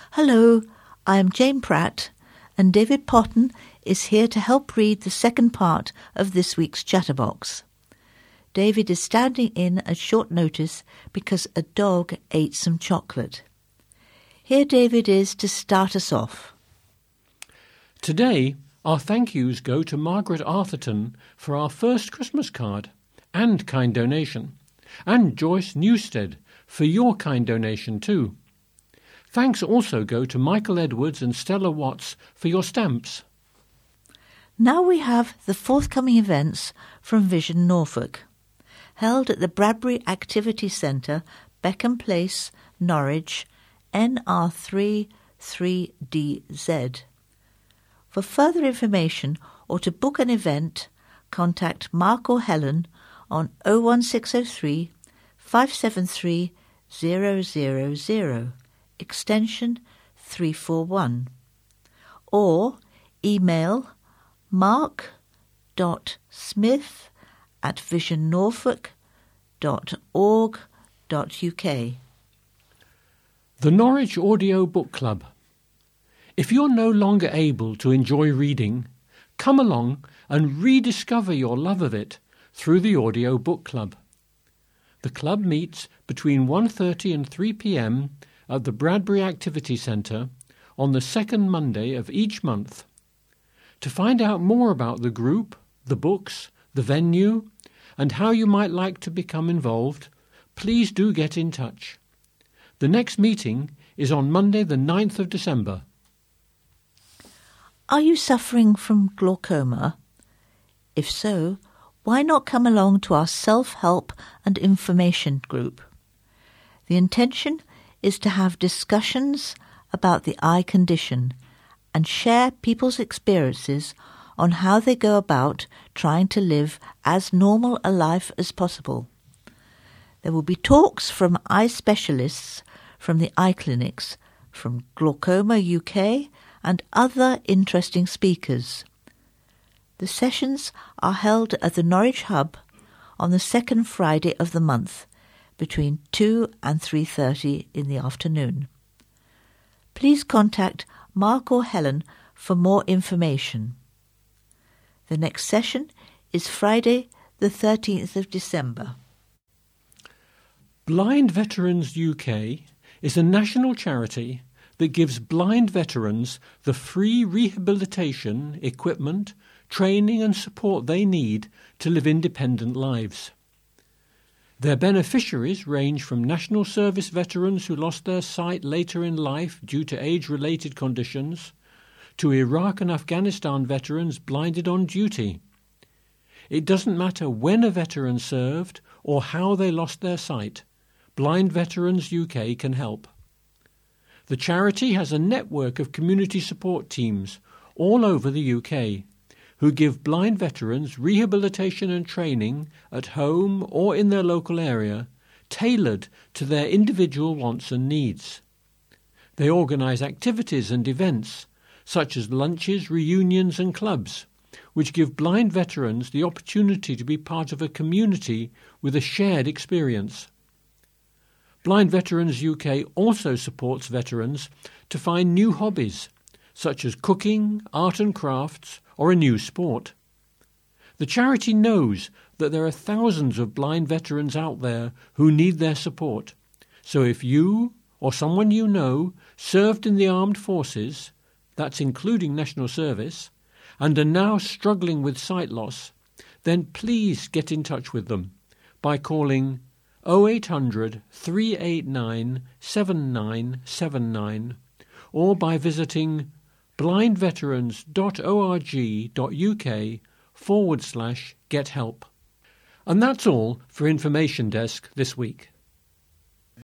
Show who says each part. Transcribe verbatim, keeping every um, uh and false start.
Speaker 1: Hello, I am Jane Pratt, and David Potton is here to help read the second part of this week's Chatterbox. David is standing in at short notice because a dog ate some chocolate. Here David is to start us off.
Speaker 2: Today, our thank yous go to Margaret Arthurton for our first Christmas card and kind donation, and Joyce Newstead for your kind donation too. Thanks also go to Michael Edwards and Stella Watts for your stamps.
Speaker 1: Now we have the forthcoming events from Vision Norfolk, held at the Bradbury Activity Centre, Beckham Place, Norwich, N R three three D Z. For further information or to book an event, contact Mark or Helen on oh one six oh three, five seven three, zero zero zero, extension three four one, or email mark dot smith at vision norfolk dot org dot uk. The
Speaker 2: Norwich Audio Book Club. If you're no longer able to enjoy reading, come along and rediscover your love of it through the Audio Book Club. The club meets between one thirty and three p.m. at the Bradbury Activity Centre on the second Monday of each month. To find out more about the group, the books, the venue, and how you might like to become involved, please do get in touch. The next meeting is on Monday the ninth of December.
Speaker 1: Are you suffering from glaucoma? If so, why not come along to our self-help and information group? The intention is to have discussions about the eye condition and share people's experiences on how they go about trying to live as normal a life as possible. There will be talks from eye specialists from the eye clinics, from Glaucoma U K and other interesting speakers. The sessions are held at the Norwich Hub on the second Friday of the month, between two and three thirty in the afternoon. Please contact Mark or Helen for more information. The next session is Friday the thirteenth of December.
Speaker 2: Blind Veterans U K is a national charity that gives blind veterans the free rehabilitation, equipment, training and support they need to live independent lives. Their beneficiaries range from National Service veterans who lost their sight later in life due to age-related conditions, to Iraq and Afghanistan veterans blinded on duty. It doesn't matter when a veteran served or how they lost their sight, Blind Veterans U K can help. The charity has a network of community support teams all over the U K who give blind veterans rehabilitation and training at home or in their local area, tailored to their individual wants and needs. They organise activities and events, such as lunches, reunions and clubs, which give blind veterans the opportunity to be part of a community with a shared experience. Blind Veterans U K also supports veterans to find new hobbies, such as cooking, art and crafts, or a new sport. The charity knows that there are thousands of blind veterans out there who need their support, so if you or someone you know served in the armed forces, that's including national service, and are now struggling with sight loss, then please get in touch with them by calling oh eight hundred, three eight nine, seven nine seven nine or by visiting blindveterans.org.uk forward slash get help. And that's all for Information Desk this week.